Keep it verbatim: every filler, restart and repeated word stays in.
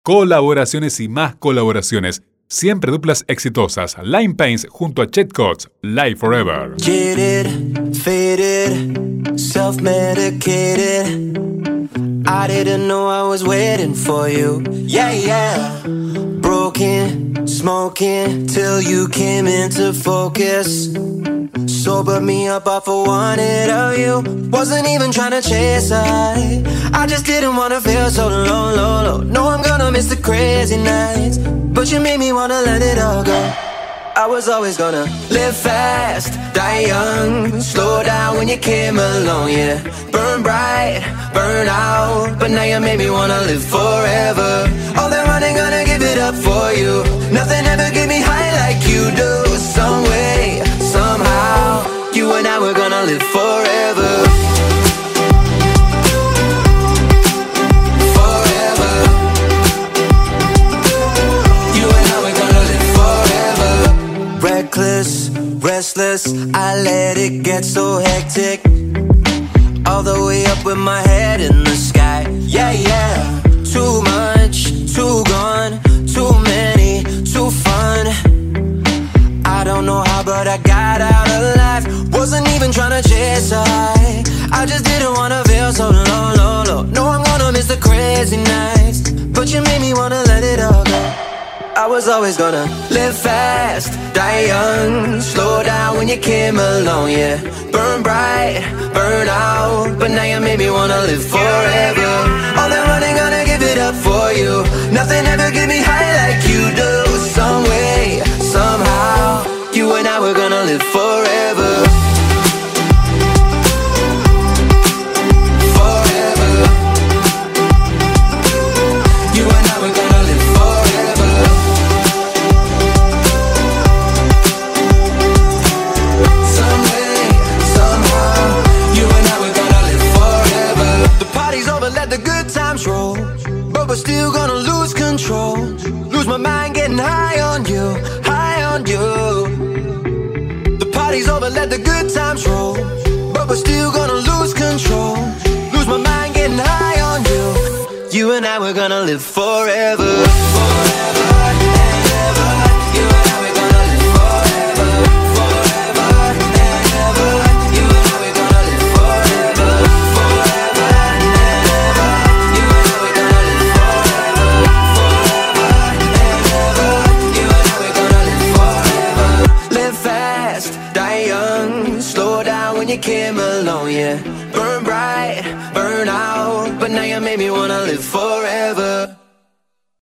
colaboraciones y más colaboraciones. Siempre duplas exitosas. Lime Paints junto a Chet Coates. Live Forever. Jaded, faded, self-medicated. I didn't know I was waiting for you. Yeah, yeah. Broken, smoking till you came into focus. Sobered me up off of wanted of you. Wasn't even trying to chase I I just didn't wanna feel so low, low, low. No, I'm gonna miss the crazy nights, but you made me wanna let it all go. I was always gonna live fast, die young, slow down when you came along, yeah. Burn bright, burn out, but now you made me wanna live forever. All that running, gonna give it up for you. Nothing ever get me high like you do. Some way, somehow, you and I were gonna live forever. Reckless, restless, I let it get so hectic. All the way up with my head in the sky. Yeah, yeah. Too much, too gone, too many, too fun. I don't know how, but I got out alive. Wasn't even trying to chase I I just didn't wanna feel so low, low, low. No, I'm gonna miss the crazy nights, but you made me wanna let it all go. I was always gonna live fast, die young, slow down when you came along, yeah. Burn bright, burn out, but now you made me wanna live forever. All that running, gonna give it up for you. Nothing ever get me high like you do. Some way, somehow, you and I were gonna live forever. But still gonna lose control. Lose my mind getting high on you, high on you. The party's over, let the good times roll. But we're still gonna lose control. Lose my mind getting high on you. You and I, we're gonna live forever, forever.